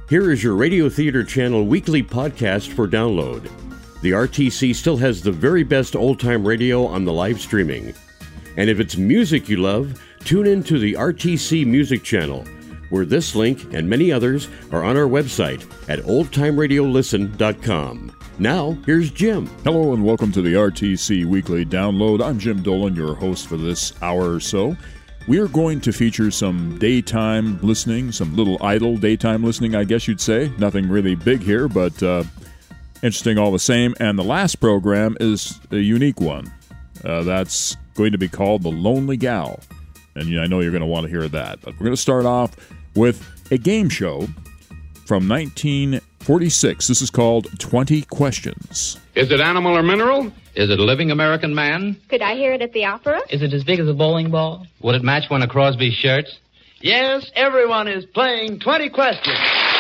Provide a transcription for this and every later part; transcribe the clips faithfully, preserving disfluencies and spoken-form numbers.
Here is your Radio Theater Channel weekly podcast for download. The R T C still has the very best old-time radio on the live streaming. And if it's music you love, tune in to the R T C Music Channel, where this link and many others are on our website at old time radio listen dot com. Now, here's Jim. Hello and welcome to the R T C Weekly Download. I'm Jim Dolan, your host for this hour or so. We are going to feature some daytime listening, some little idle daytime listening, I guess you'd say. Nothing really big here, but uh, interesting all the same. And the last program is a unique one. Uh, that's going to be called The Lonely Gal. And I know you're going to want to hear that. But we're going to start off with a game show from nineteen forty-six. This is called twenty Questions. Is it animal or mineral? Is it a living American man? Could I hear it at the opera? Is it as big as a bowling ball? Would it match one of Crosby's shirts? Yes, everyone is playing twenty Questions.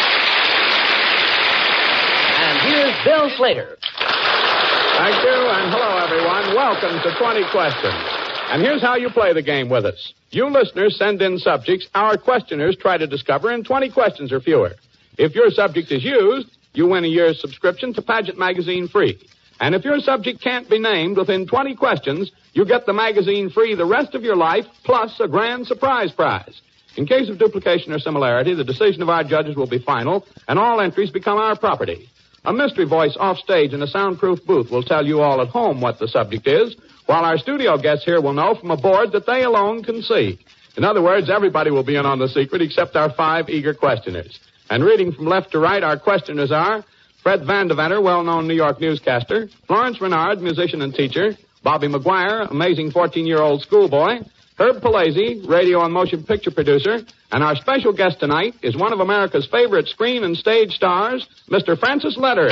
And here's Bill Slater. Thank you, and hello, everyone. Welcome to twenty Questions. And here's how you play the game with us. You listeners send in subjects our questioners try to discover in twenty questions or fewer. If your subject is used, you win a year's subscription to Pageant Magazine free. And if your subject can't be named within twenty questions, you get the magazine free the rest of your life, plus a grand surprise prize. In case of duplication or similarity, the decision of our judges will be final, and all entries become our property. A mystery voice off stage in a soundproof booth will tell you all at home what the subject is, while our studio guests here will know from a board that they alone can see. In other words, everybody will be in on the secret except our five eager questioners. And reading from left to right, our questioners are Fred Vandeventer, well-known New York newscaster, Florence Renard, musician and teacher, Bobby McGuire, amazing fourteen-year-old schoolboy, Herb Palazzi, radio and motion picture producer, and our special guest tonight is one of America's favorite screen and stage stars, Mister Francis Lederer.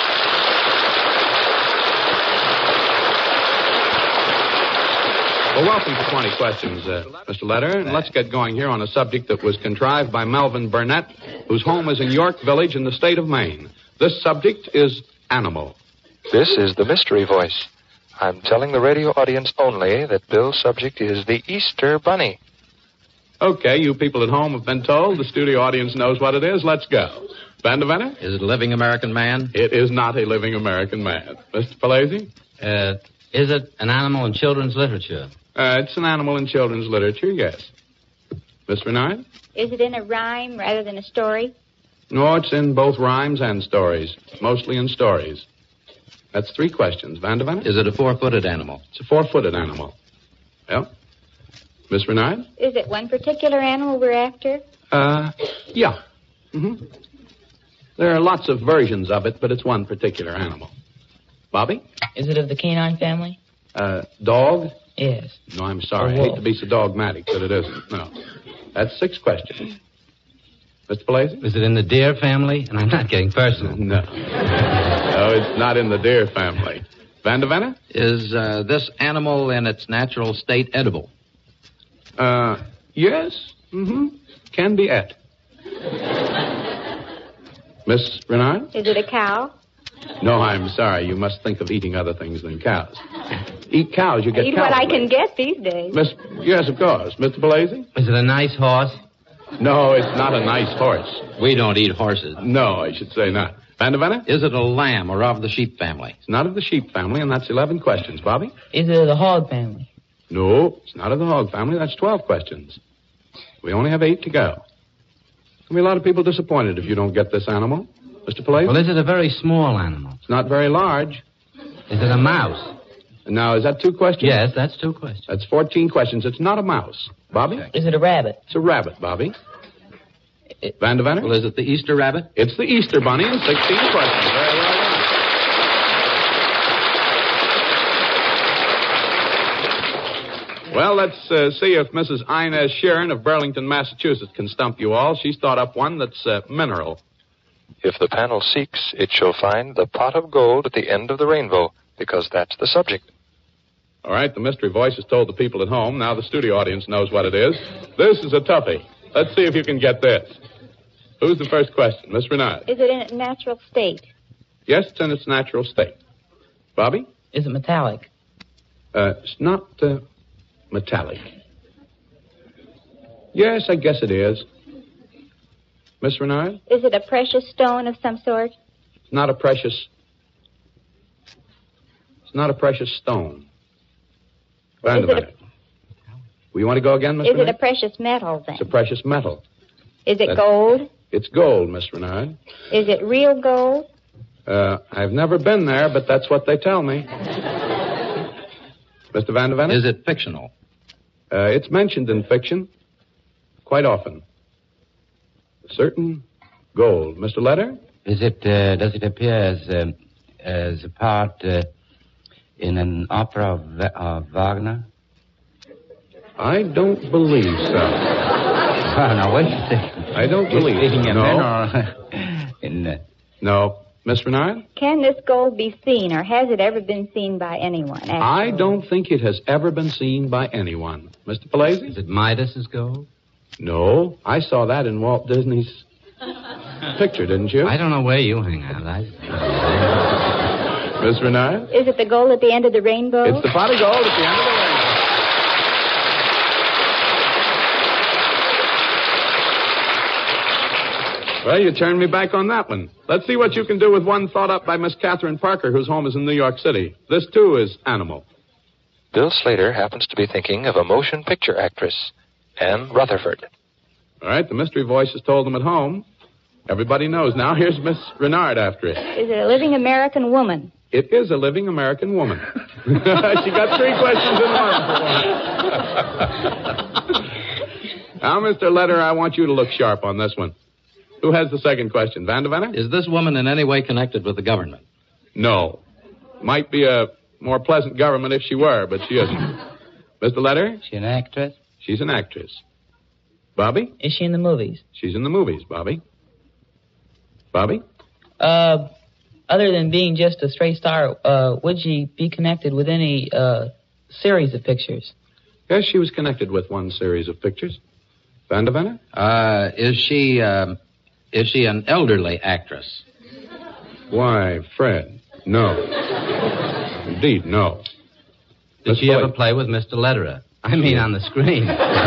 Well, welcome to twenty Questions, uh, Mister Lederer, and let's get going here on a subject that was contrived by Melvin Burnett, whose home is in York Village in the state of Maine. This subject is animal. This is the mystery voice. I'm telling the radio audience only that Bill's subject is the Easter Bunny. Okay, you people at home have been told. The studio audience knows what it is. Let's go. Vandeventer? Is it a living American man? It is not a living American man. Mister Palazzi? Uh, is it an animal in children's literature? Uh, it's an animal in children's literature, yes. Miss Renard? Is it in a rhyme rather than a story? No, it's in both rhymes and stories. Mostly in stories. That's three questions. Vandeventer? Is it a four-footed animal? It's a four-footed animal. Well, Miss Renard? Is it one particular animal we're after? Uh, yeah. Mm-hmm. There are lots of versions of it, but it's one particular animal. Bobby? Is it of the canine family? Uh, dog? Yes. No, I'm sorry. I hate to be so dogmatic, but it isn't. No. That's six questions. Mister Palazzi? Is it in the deer family? And I'm not getting personal. No. No, it's not in the deer family. Vandeventer? Is uh, this animal in its natural state edible? Uh, yes. Mm-hmm. Can be et. Miss Renard? Is it a cow? No, I'm sorry. You must think of eating other things than cows. Eat cows, you get Eat cow what I flesh. can get these days. Miss, yes, of course. Mister Palazzi? Is it a nice horse? No, it's not a nice horse. We don't eat horses. No, I should say not. Vandeventer? Is it a lamb or of the sheep family? It's not of the sheep family, and that's eleven questions. Bobby? Is it of the hog family? No, it's not of the hog family. That's twelve questions. We only have eight to go. There'll be a lot of people disappointed if you don't get this animal. Mister Palazzi? Well, is it a very small animal? It's not very large. Is it a mouse? Now, is that two questions? Yes, that's two questions. That's fourteen questions. It's not a mouse. Bobby? Is it a rabbit? It's a rabbit, Bobby. It, Vandeventer? Well, is it the Easter rabbit? It's the Easter bunny in sixteen questions. Very well done. Well, let's uh, see if Missus Inez Sheeran of Burlington, Massachusetts can stump you all. She's thought up one that's uh, mineral. If the panel seeks, it shall find the pot of gold at the end of the rainbow, because that's the subject. All right, the mystery voice has told the people at home. Now the studio audience knows what it is. This is a toughie. Let's see if you can get this. Who's the first question? Miss Renard? Is it in a natural state? Yes, it's in its natural state. Bobby? Is it metallic? Uh, it's not uh, metallic. Yes, I guess it is. Miss Renard? Is it a precious stone of some sort? It's not a precious... It's not a precious stone. Van Is der it Vander. Well, you want to go again, Miss Is it Renard? a precious metal, then? It's a precious metal. Is it That- gold? It's gold, Miss Renard. Is it real gold? Uh, I've never been there, but that's what they tell me. Mister Van der Vander? Is it fictional? Uh, it's mentioned in fiction quite often. Certain gold. Mister Letter? Is it? Uh, does it appear as um, as a part uh, in an opera of, Va- of Wagner? I don't believe so. Oh, now wait a second. I don't You're believe speaking so. of No. men or in? Uh, No. Miss Renard? Can this gold be seen, or has it ever been seen by anyone? Actually? I don't think it has ever been seen by anyone. Mister Palazzi? Is it Midas's gold? No. I saw that in Walt Disney's picture, didn't you? I don't know where you hang out. I... Miss Renard? Is it the gold at the end of the rainbow? It's the pot of gold at the end of the rainbow. Well, you turned me back on that one. Let's see what you can do with one thought up by Miss Catherine Parker, whose home is in New York City. This, too, is animal. Bill Slater happens to be thinking of a motion picture actress, Anne Rutherford. All right, the mystery voice has told them at home. Everybody knows now. Here's Miss Renard after it. Is it a living American woman? It is a living American woman. She got three questions in one for one. Now, Mister Letter, I want you to look sharp on this one. Who has the second question? Van der Vander? Is this woman in any way connected with the government? No. Might be a more pleasant government if she were, but she isn't. Mister Letter? is she an actress? She's an actress. Bobby? Is she in the movies? She's in the movies, Bobby. Bobby? Uh, other than being just a straight star, uh, would she be connected with any uh, series of pictures? Yes, she was connected with one series of pictures. Van der Vander? Uh, is she, um, is she an elderly actress? Why, Fred, no. Indeed, no. Did Miss she Floyd? ever play with Mister Lederer? I mean, on the screen.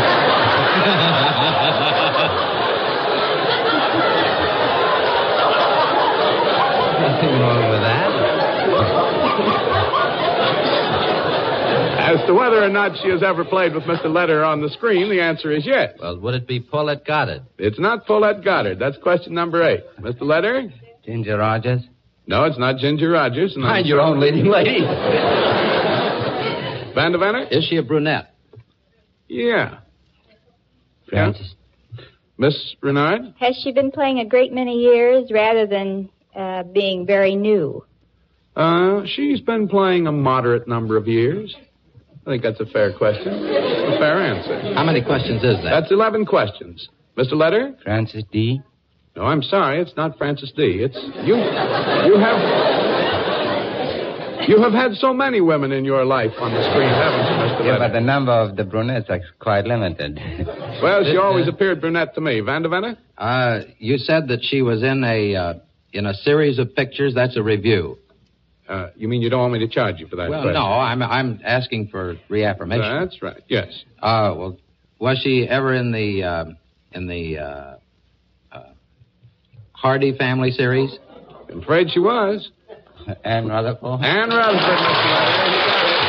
Nothing wrong with that. As to whether or not she has ever played with Mister Lederer on the screen, the answer is yes. Well, would it be Paulette Goddard? It's not Paulette Goddard. That's question number eight. Mister Lederer? Ginger Rogers? No, it's not Ginger Rogers. and I'm Mind your sorry. own leading lady. Van der Vander? Is she a brunette? Yeah. Francis? Miss Renard? Has she been playing a great many years rather than uh, being very new? Uh, she's been playing a moderate number of years. I think that's a fair question. A fair answer. How many questions is that? That's eleven questions. Mister Letter? Francis D? No, I'm sorry. It's not Francis D. It's you. You have. You have had so many women in your life on the screen, haven't you, Mister Yeah, Letter? but the number of the brunettes is quite limited. Well, she always appeared brunette to me. Van der Vander? Uh, you said that she was in a uh, in a series of pictures. That's a review. Uh, you mean you don't want me to charge you for that Well, question? no, I'm I'm asking for reaffirmation. That's right. Yes. Uh, well, was she ever in the uh, in the uh, uh, Hardy family series? I'm afraid she was. Anne Rutherford? Anne Rutherford, Mister Letter. You got it.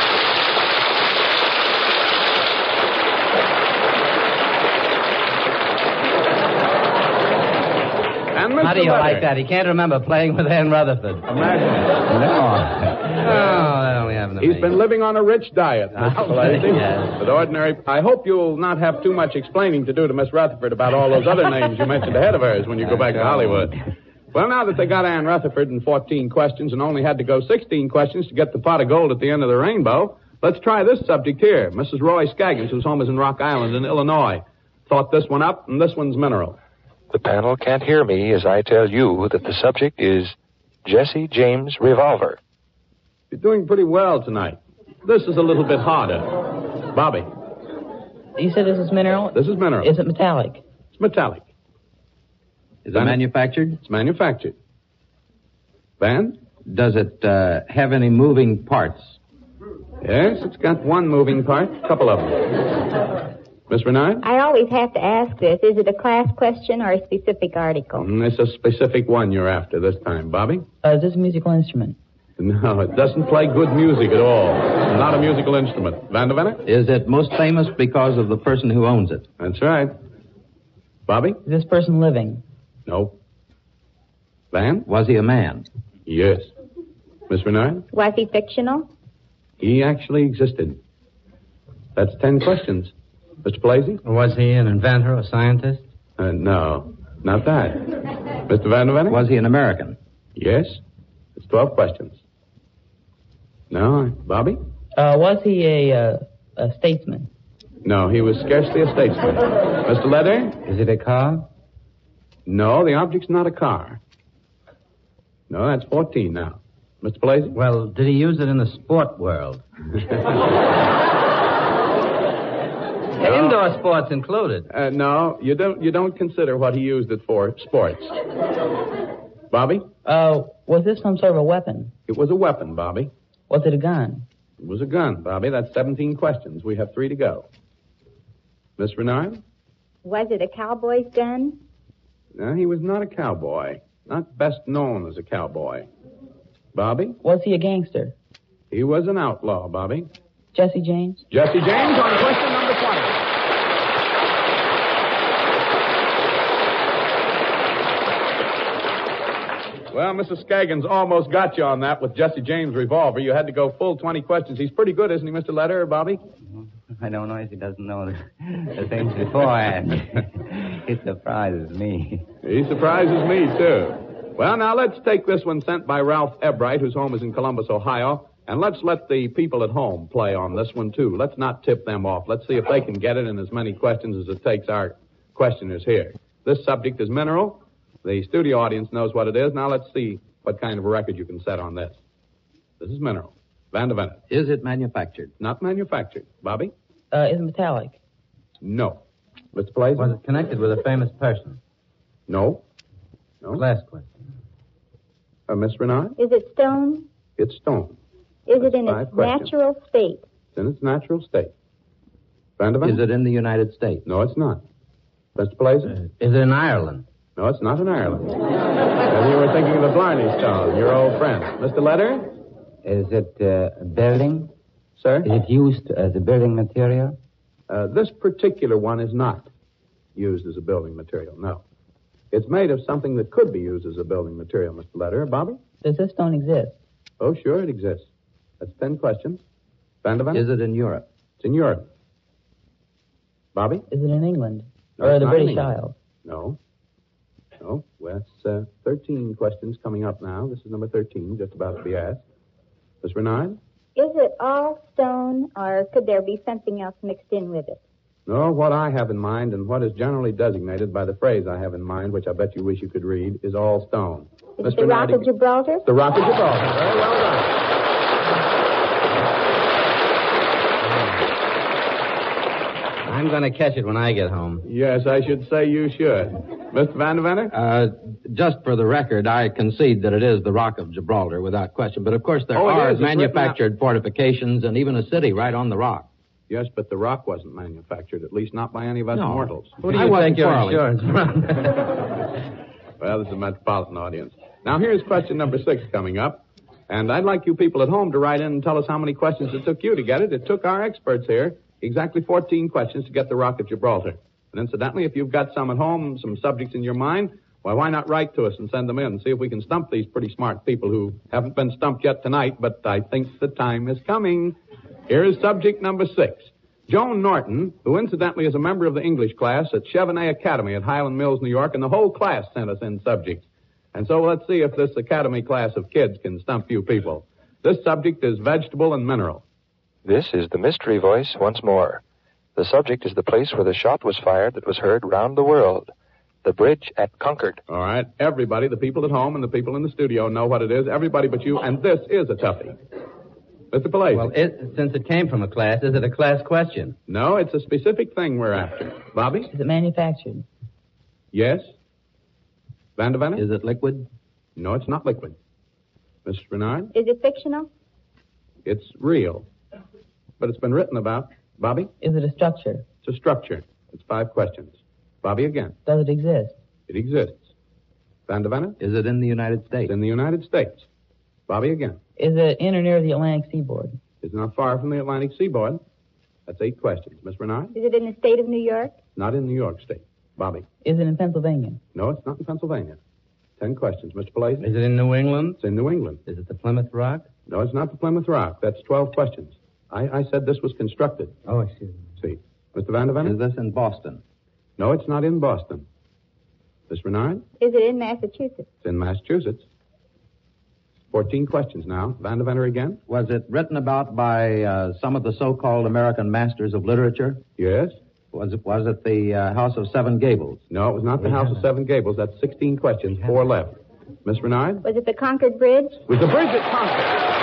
And Mister How do you Letter. like that? He can't remember playing with Anne Rutherford. Imagine. No. Oh, that only happened to He's me. been living on a rich diet, Mister Oh, Palazzi. yes. With ordinary. I hope you'll not have too much explaining to do to Miss Rutherford about all those other names you mentioned ahead of hers when you go back to Hollywood. Well, now that they got Anne Rutherford in fourteen questions and only had to go sixteen questions to get the pot of gold at the end of the rainbow, let's try this subject here. Missus Roy Scaggins, whose home is in Rock Island in Illinois, thought this one up, and this one's mineral. The panel can't hear me as I tell you that the subject is Jesse James Revolver. You're doing pretty well tonight. This is a little bit harder. Bobby, You said this is mineral? this is mineral. Is it metallic? It's metallic. Is it Van- manufactured? It's manufactured. Van? Does it uh, have any moving parts? Yes, it's got one moving part, a couple of them. Miss Renard? I always have to ask this. Is it a class question or a specific article? Mm, it's a specific one you're after this time. Bobby? Uh, is this a musical instrument? No, it doesn't play good music at all. It's not a musical instrument. Vandervenner? Is it most famous because of the person who owns it? That's right. Bobby? Is this person living? No. Van? Was he a man? Yes. Miss Renard? Was he fictional? He actually existed. That's ten questions. Mister Blasey? Was he an inventor or scientist? Uh, no, not that. Mister Vandervenner? Was he an American? Yes. It's twelve questions. No. Bobby? Uh, was he a, uh, a statesman? No, he was scarcely a statesman. Mister Leather? Is it a car? No, the object's not a car. No, that's fourteen now. Mister Blasey? Well, did he use it in the sport world? No. Indoor sports included. Uh, no, you don't. You don't consider what he used it for. Sports. Bobby? Uh, was this some sort of a weapon? It was a weapon, Bobby. Was it a gun? It was a gun, Bobby. That's seventeen questions. We have three to go. Miss Renard? Was it a cowboy's gun? No, he was not a cowboy. Not best known as a cowboy. Bobby? Was he a gangster? He was an outlaw, Bobby. Jesse James? Jesse James on question number twenty. Well, Missus Skaggins almost got you on that with Jesse James' revolver. You had to go full twenty questions. He's pretty good, isn't he, Mister Letter, Bobby? I don't know if he doesn't know the, the things beforehand. It surprises me. He surprises me, too. Well, now let's take this one sent by Ralph Ebright, whose home is in Columbus, Ohio, and let's let the people at home play on this one, too. Let's not tip them off. Let's see if they can get it in as many questions as it takes our questioners here. This subject is mineral. The studio audience knows what it is. Now let's see what kind of a record you can set on this. This is mineral. Vandervenner. Is it manufactured? Not manufactured. Bobby? Uh, is it metallic? No. Mister Blaze? Was it connected with a famous person? No. No. Last question. Uh, Miss Renard? Is it stone? It's stone. Is it in Five its questions. natural state? It's in its natural state. Vandervenner? Is it in the United States? No, it's not. Mister Blaze? Uh, is it in Ireland? No, it's not in Ireland. And you were thinking of the Blarney Stone, your old friend. Mister Letter? Is it uh, a building? Sir? Is it used as a building material? Uh, this particular one is not used as a building material, no. It's made of something that could be used as a building material, Mister Letter. Bobby? Does this stone exist? Oh, sure, it exists. That's ten questions. Vandervenner? Is it in Europe? It's in Europe. Bobby? Is it in England? No, or it's the not in British England. Isles? No. No. Well, that's uh, thirteen questions coming up now. This is number thirteen, just about to be asked. Miss Renard? Is it all stone, or could there be something else mixed in with it? No, what I have in mind, and what is generally designated by the phrase I have in mind, which I bet you wish you could read, is all stone. Is Miss it the Rock Renard, of Gibraltar? The Rock of Gibraltar. Very well done. I'm going to catch it when I get home. Yes, I should say you should. Mister Vandervenner? Uh, just for the record, I concede that it is the Rock of Gibraltar without question. But, of course, there Oh, it are is. It's manufactured fortifications and even a city right on the rock. Yes, but the rock wasn't manufactured, at least not by any of us No. mortals. Who do I you wasn't take your quarreling. insurance from? Well, this is a metropolitan audience. Now, here's question number six coming up. And I'd like you people at home to write in and tell us how many questions it took you to get it. It took our experts here exactly fourteen questions to get the Rock of Gibraltar. And incidentally, if you've got some at home, some subjects in your mind, why, why not write to us and send them in and see if we can stump these pretty smart people who haven't been stumped yet tonight, but I think the time is coming. Here is subject number six. Joan Norton, who incidentally is a member of the English class at Chevenet Academy at Highland Mills, New York, and the whole class sent us in subjects. And so let's see if this Academy class of kids can stump you people. This subject is vegetable and mineral. This is the mystery voice once more. The subject is the place where the shot was fired that was heard round the world. The bridge at Concord. All right, everybody, the people at home and the people in the studio know what it is. Everybody but you, and this is a toughie. Mister Palazzi. Well, it, since it came from a class, is it a class question? No, it's a specific thing we're after. Bobby? Is it manufactured? Yes. Vandervenner? Is it liquid? No, it's not liquid. Mister Renard? Is it fictional? It's real. But it's been written about. Bobby? Is it a structure? It's a structure. It's five questions. Bobby again. Does it exist? It exists. Van de Venne? Is it in the United States? It's in the United States. Bobby again. Is it in or near the Atlantic seaboard? It's not far from the Atlantic seaboard. That's eight questions. Miss Renard? Is it in the state of New York? Not in New York State. Bobby? Is it in Pennsylvania? No, it's not in Pennsylvania. Ten questions. Mister Palazzi? Is it in New England? It's in New England. Is it the Plymouth Rock? No, it's not the Plymouth Rock. That's twelve questions. I, I said this was constructed. Oh, I see. See. Mister Van de Venne? Is this in Boston? No, it's not in Boston. Miss Renard? Is it in Massachusetts? It's in Massachusetts. Fourteen questions now. Van de Venne again? Was it written about by uh, some of the so-called American masters of literature? Yes. Was it, was it the uh, House of Seven Gables? No, it was not the House of Seven Gables. That's sixteen questions. Four left. Miss Renard? Was it the Concord Bridge? It was the bridge at Concord.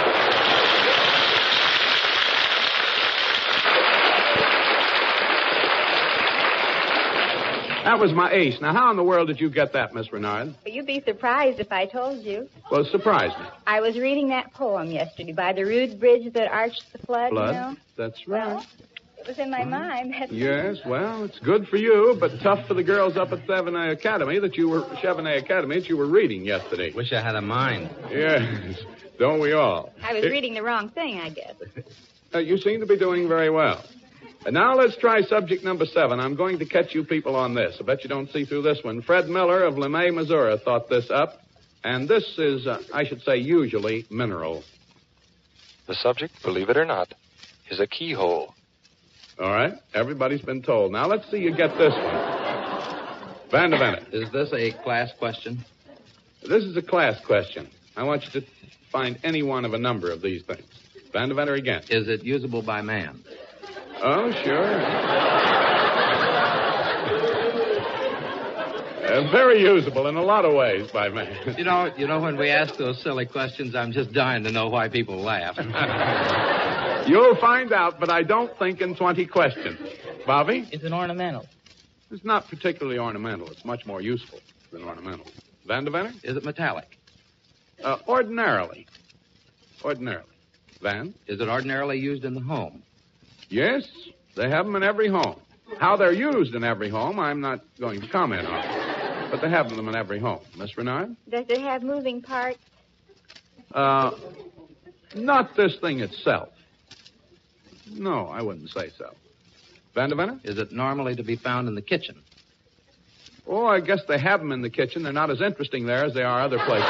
That was my ace. Now, how in the world did you get that, Miss Renard? Well, you'd be surprised if I told you. Well, surprise me. I was reading that poem yesterday by the rude bridge that arched the flood, Flood? you know? That's right. Well, it was in my mind. That's Yes, well, it's good for you, but tough for the girls up at Chevenet Academy that you were Chevenet Academy that you were reading yesterday. Wish I had a mind. Yes, don't we all? I was It- reading the wrong thing, I guess. Uh, you seem to be doing very well. And now let's try subject number seven. I'm going to catch you people on this. I bet you don't see through this one. Fred Miller of LeMay, Missouri, thought this up. And this is, uh, I should say, usually mineral. The subject, believe it or not, is a keyhole. All right? Everybody's been told. Now let's see you get this one. Van de Venne. Is this a class question? This is a class question. I want you to find any one of a number of these things. Van de Venne again. Is it usable by man? Oh, sure. uh, very usable in a lot of ways by man. You know, you know, when we ask those silly questions, I'm just dying to know why people laugh. You'll find out, but I don't think in twenty questions. Bobby? It's an ornamental. It's not particularly ornamental. It's much more useful than ornamental. Van de Venne? Is it metallic? Uh, ordinarily. Ordinarily. Van? Is it ordinarily used in the home? Yes, they have them in every home. How they're used in every home, I'm not going to comment on. But they have them in every home. Miss Renard? Does it have moving parts? Uh, not this thing itself. No, I wouldn't say so. Van de Venne? Is it normally to be found in the kitchen? Oh, I guess they have them in the kitchen. They're not as interesting there as they are other places.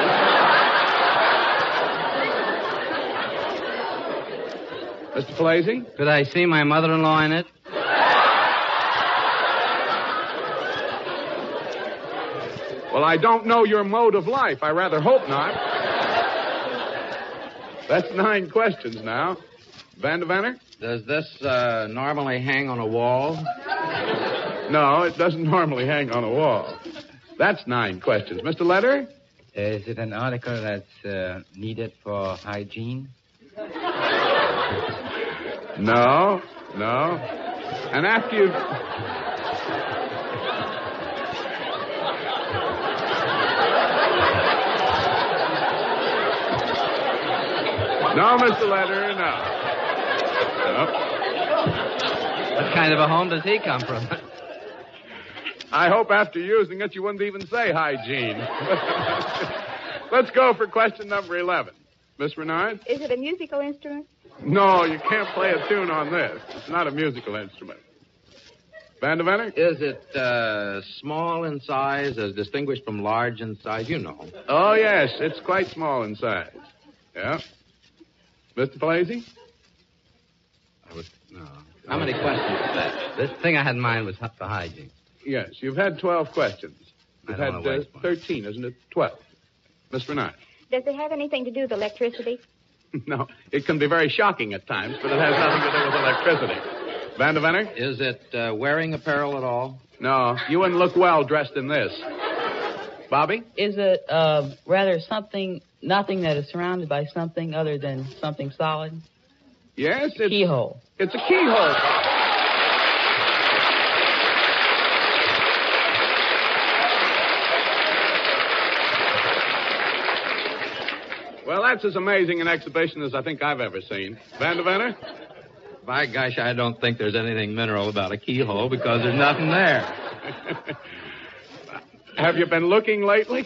Mister Palazzi? Could I see my mother-in-law in it? Well, I don't know your mode of life. I rather hope not. That's nine questions now. Van de Venne? Does this uh, normally hang on a wall? No, it doesn't normally hang on a wall. That's nine questions. Mister Letter? Is it an article that's uh, needed for hygiene? No, no. And after you... No, Mister Letter, no. No. What kind of a home does he come from? I hope after using it you wouldn't even say hygiene. Let's go for question number eleven. Miss Renard? Is it a musical instrument? No, you can't play a tune on this. It's not a musical instrument. Van de Venne? Is it uh, small in size as distinguished from large in size? You know. Oh, yes, it's quite small in size. Yeah. Mister Palazzi? I was, no. How many questions is that? This thing I had in mind was for hygiene. Yes, you've had twelve questions. You've I had don't wanna uh, waste one. thirteen, isn't it? twelve. Miss Renard? Does it have anything to do with electricity? No, it can be very shocking at times, but it has nothing to do with electricity. Van de Venne? Is it uh, wearing apparel at all? No, you wouldn't look well dressed in this. Bobby? Is it uh, rather something, nothing that is surrounded by something other than something solid? Yes, it's... Keyhole. It's a keyhole. Well, that's as amazing an exhibition as I think I've ever seen. Van de Venne? By gosh, I don't think there's anything mineral about a keyhole because there's nothing there. Have you been looking lately?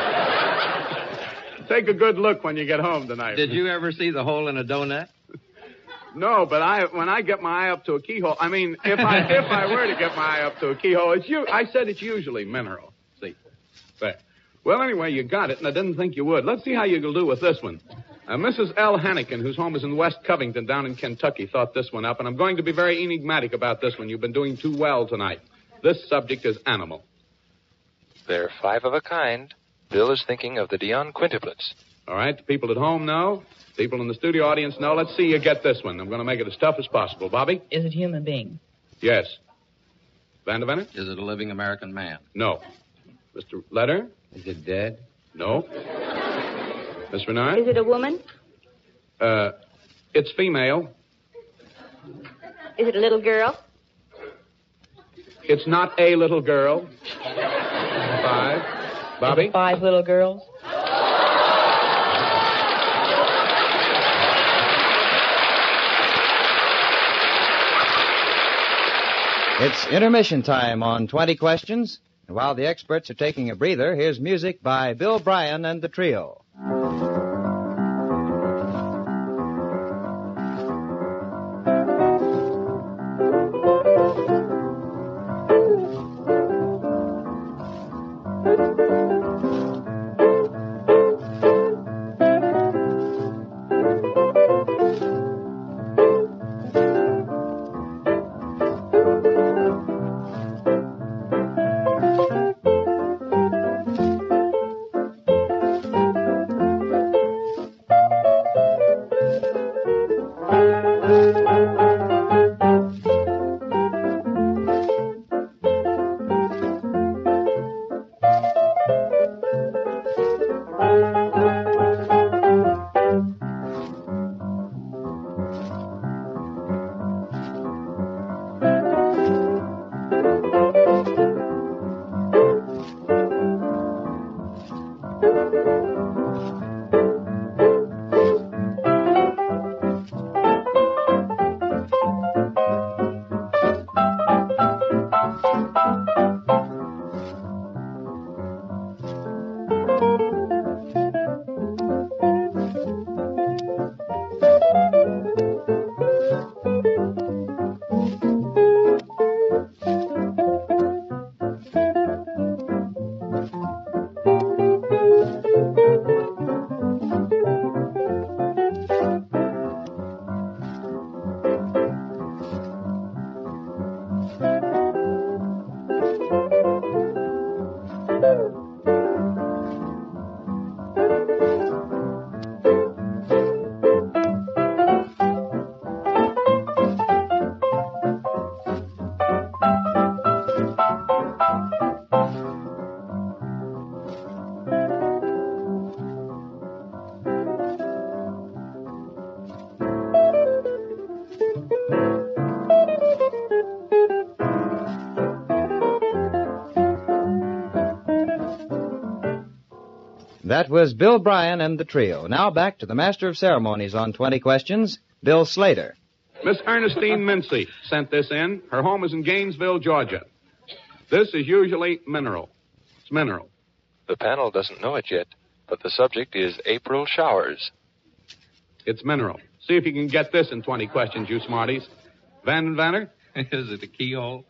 Take a good look when you get home tonight. Did you ever see the hole in a donut? No, but I when I get my eye up to a keyhole, I mean, if I if I were to get my eye up to a keyhole, it's you. I said it's usually mineral. See, there. Well, anyway, you got it, and I didn't think you would. Let's see how you'll do with this one. Uh, Missus L. Hannikin, whose home is in West Covington, down in Kentucky, thought this one up, and I'm going to be very enigmatic about this one. You've been doing too well tonight. This subject is animal. They're five of a kind. Bill is thinking of the Dion quintuplets. All right, the people at home know. People in the studio audience know. Let's see you get this one. I'm going to make it as tough as possible. Bobby? Is it human being? Yes. Vandervenner? Is it a living American man? No. Mister Letter? Is it dead? No. Miss Renard? Is it a woman? Uh, it's female. Is it a little girl? It's not a little girl. Five. Bobby? Is it five little girls? It's intermission time on twenty questions. And while the experts are taking a breather, here's music by Bill Bryan and the Trio. That was Bill Bryan and the Trio. Now back to the Master of Ceremonies on twenty questions, Bill Slater. Miss Ernestine Mincy sent this in. Her home is in Gainesville, Georgia. This is usually mineral. It's mineral. The panel doesn't know it yet, but the subject is April showers. It's mineral. See if you can get this in twenty questions, you smarties. Van Vanner? Is it a keyhole?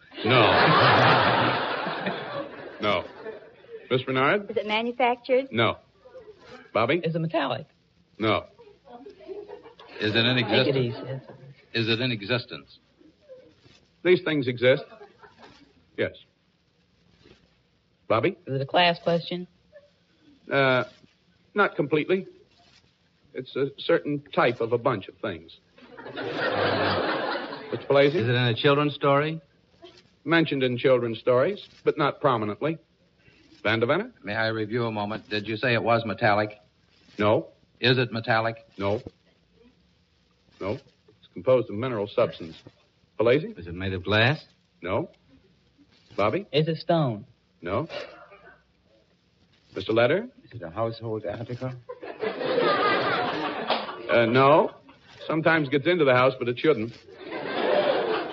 No. No. Miss Bernard? Is it manufactured? No. Bobby? Is it metallic? No. Is it in Take it existence? easy. Is it in existence? These things exist. Yes. Bobby? Is it a class question? Uh, not completely. It's a certain type of a bunch of things. Mister Palazzi? Is it in a children's story? Mentioned in children's stories, but not prominently. Vandervenner? May I review a moment? Did you say it was metallic? No. Is it metallic? No. No. It's composed of mineral substance. Palazzi? Is it made of glass? No. Bobby? Is it stone? No. Mister Letter? Is it a household article? Uh, no. Sometimes gets into the house, but it shouldn't.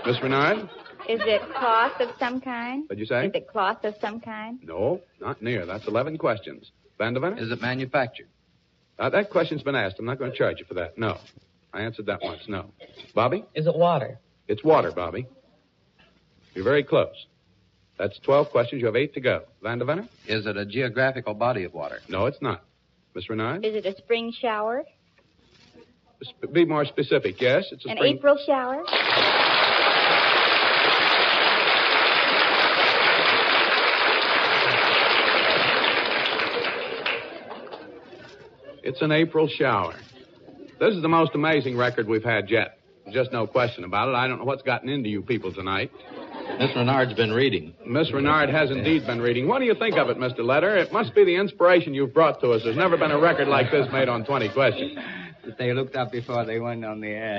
Miss Renard? Is it cloth of some kind? What'd you say? Is it cloth of some kind? No, not near. That's eleven questions. Vandervenner? Is it manufactured? Uh, that question's been asked. I'm not going to charge you for that. No. I answered that once. No. Bobby? Is it water? It's water, Bobby. You're very close. That's twelve questions. You have eight to go. Vandervenner? Is it a geographical body of water? No, it's not. Miss Renard? Is it a spring shower? Sp- be more specific. Yes, it's a An spring... April shower? It's an April shower. This is the most amazing record we've had yet. Just no question about it. I don't know what's gotten into you people tonight. Miss Renard's been reading. Miss Renard has indeed been reading. What do you think of it, Mister Letter? It must be the inspiration you've brought to us. There's never been a record like this made on twenty questions. They looked up before they went on the air.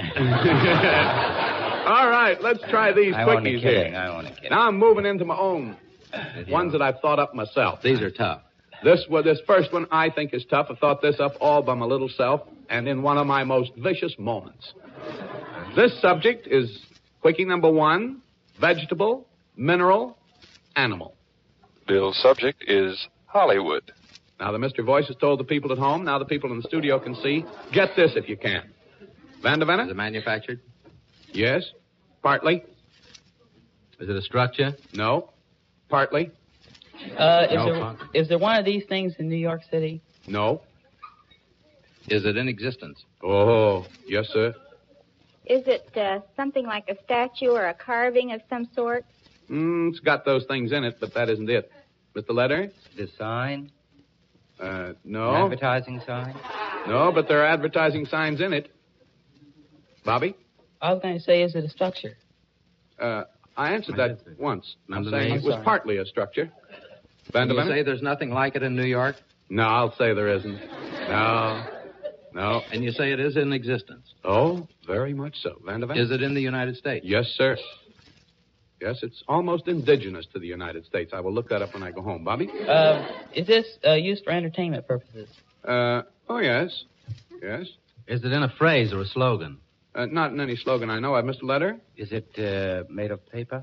All right, let's try these I quickies kidding. here. I want to kidding. Now I'm moving into my own ones that I've thought up myself. These are tough. This well, this first one I think is tough. I thought this up all by my little self and in one of my most vicious moments. This subject is quickie number one, vegetable, mineral, animal. Bill's subject is Hollywood. Now the Mister Voice has told the people at home. Now the people in the studio can see. Get this if you can. Vandervenner? Is it manufactured? Yes. Partly. Is it a structure? No. Partly. Uh, is, No, there, Funk. is there one of these things in New York City? No. Is it in existence? Oh, yes, sir. Is it uh, something like a statue or a carving of some sort? Mm, it's got those things in it, but that isn't it. Mister Letter? The sign? Uh, no. An advertising sign? No, but there are advertising signs in it. Bobby? I was going to say, is it a structure? Uh, I answered that once. I'm Number saying nine. it was Sorry. partly a structure. Can you Vandervenner? say there's nothing like it in New York? No, I'll say there isn't. No. No. And you say it is in existence. Oh, very much so. Vandervenner? Is it in the United States? Yes, sir. Yes, it's almost indigenous to the United States. I will look that up when I go home. Bobby? Uh, is this uh, used for entertainment purposes? Uh, oh, yes. Yes. Is it in a phrase or a slogan? Uh, not in any slogan I know of. Mister Letter? Is it uh, made of paper?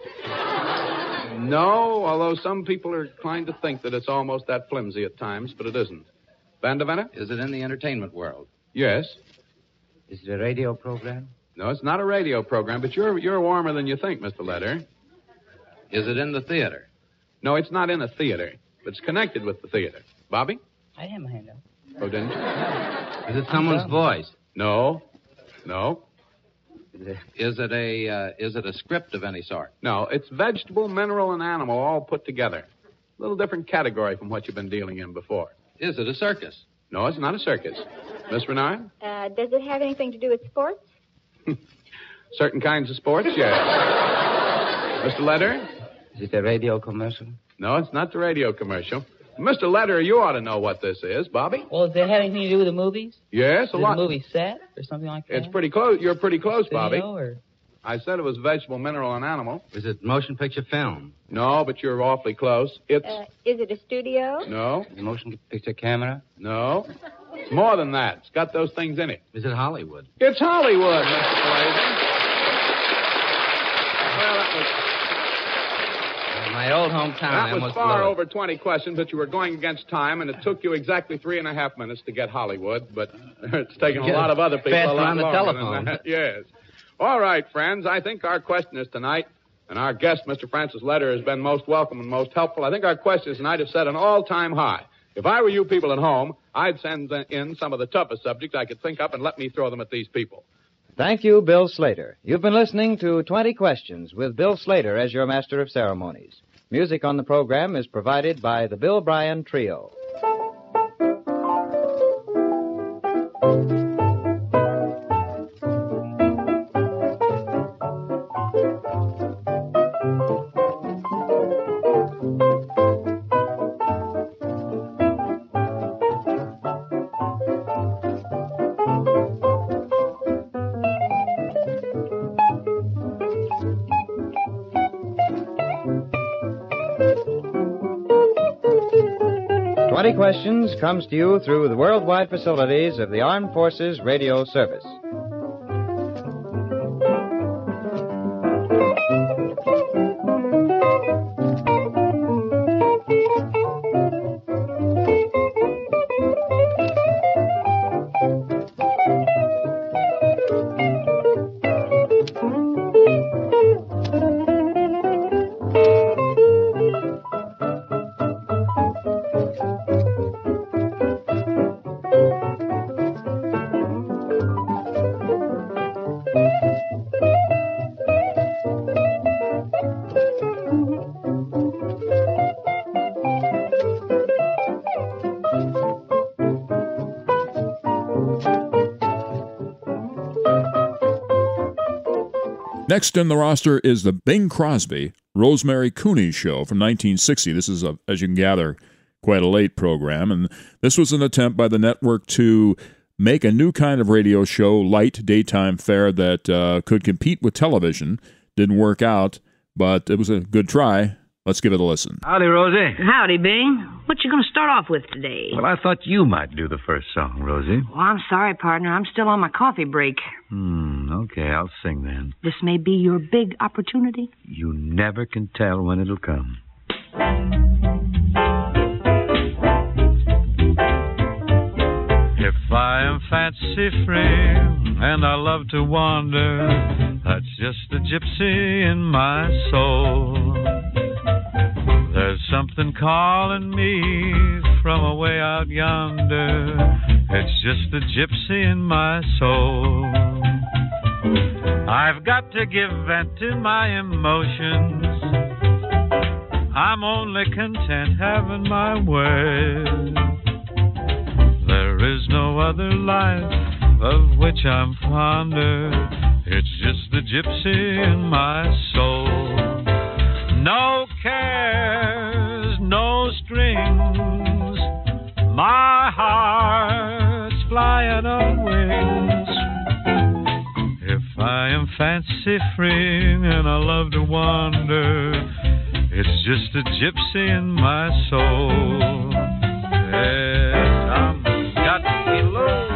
No, although some people are inclined to think that it's almost that flimsy at times, but it isn't. Vandervenner? Is it in the entertainment world? Yes. Is it a radio program? No, it's not a radio program, but you're you're warmer than you think, Mister Letter. Is it in the theater? No, it's not in a theater, but it's connected with the theater. Bobby? I had my hand up. Oh, didn't you? Is it someone's voice? No. No. Is it, Is it a uh, is it a script of any sort? No, it's vegetable, mineral, and animal all put together. A little different category from what you've been dealing in before. Is it a circus? No, it's not a circus. Miss Renard? Uh, does it have anything to do with sports? Certain kinds of sports, yes. Mister Letter? is it a radio commercial? No, it's not the radio commercial. Mister Letter, you ought to know what this is. Bobby? Well, does it have anything to do with the movies? Yes, Is a it lot. a movie set or something like that? It's pretty close. You're pretty close, Bobby. Studio or... I said it was vegetable, mineral, and animal. Is it motion picture film? No, but you're awfully close. It's... Uh, is it a studio? No, Is it a motion picture camera? no. It's more than that. It's got those things in it. Is it Hollywood? It's Hollywood, Mister Blazer. Well, that was... My old hometown. That I was almost far blew it. over twenty questions, but you were going against time, and it took you exactly three and a half minutes to get Hollywood, but it's taken a Get lot of other people faster a lot on the longer telephone. than that. Yes. All right, friends, I think our questioners tonight, and our guest, Mister Francis Letter, has been most welcome and most helpful. I think our questioners tonight have set an all-time high. If I were you people at home, I'd send in some of the toughest subjects I could think up and let me throw them at these people. Thank you, Bill Slater. You've been listening to twenty questions with Bill Slater as your master of ceremonies. Music on the program is provided by the Bill Bryan Trio. twenty Questions comes to you through the worldwide facilities of the Armed Forces Radio Service. Next in the roster is the Bing Crosby, Rosemary Cooney Show from nineteen sixty. This is, a, as you can gather, quite a late program, and this was an attempt by the network to make a new kind of radio show, light daytime fare that uh, could compete with television. Didn't work out, but it was a good try. Let's give it a listen. Howdy, Rosie. Howdy, Bing. What you going to start off with today? Well, I thought you might do the first song, Rosie. Well, I'm sorry, partner. I'm still on my coffee break. Hmm, okay, I'll sing then. This may be your big opportunity. You never can tell when it'll come. If I am fancy-free and I love to wander, that's just the gypsy in my soul. There's something calling me from away out yonder. It's just the gypsy in my soul. I've got to give vent to my emotions. I'm only content having my way. There is no other life of which I'm fonder. It's just the gypsy in my soul. No cares, no strings. My heart's flying on wings. If I am fancy-free and I love to wander, it's just a gypsy in my soul. Yes, I'm got to be low.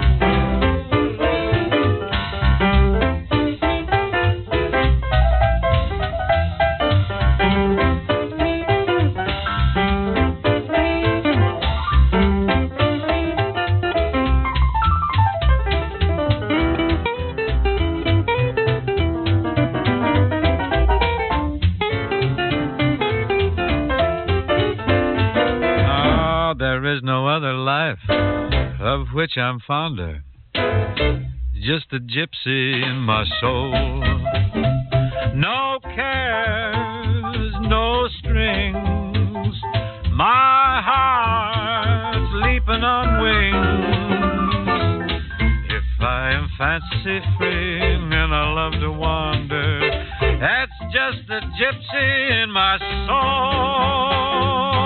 Of which I'm fonder, just a gypsy in my soul. No cares, no strings. My heart's leaping on wings. If I am fancy-free and I love to wander, that's just a gypsy in my soul.